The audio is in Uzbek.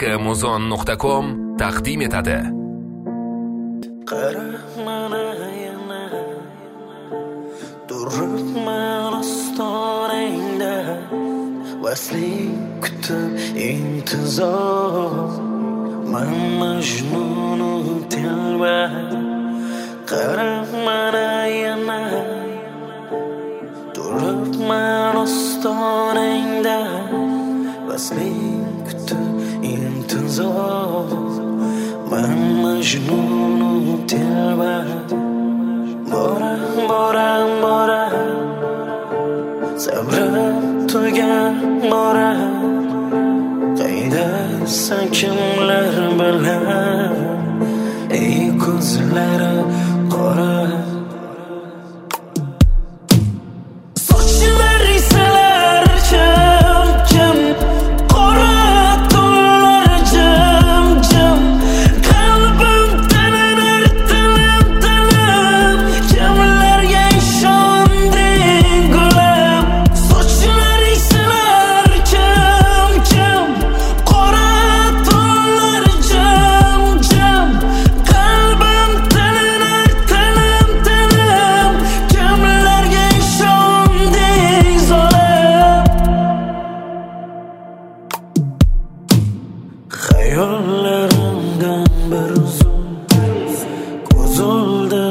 Muzon.com taqdim etadi. Qara mana yana turibman ostonangda, vasling kutib intizor. Man Majnunu telba. Qara mana yana turibman ostonangda, vasling kutib intizor. Man Majnunu telba. Bora sabrim tugan bora, qaydasan kimlar bilan, ey ko'zlari qora. Sochlari silar jim, qora tunlar jim, qalbim taninar tilim, kimlarga ishonding gulam. Sochlari silar jim, qora tunlar jim, qalbim taninar tilim, kimlarga ishonding zolim. Xayollarimdan bir zum ko'z oldi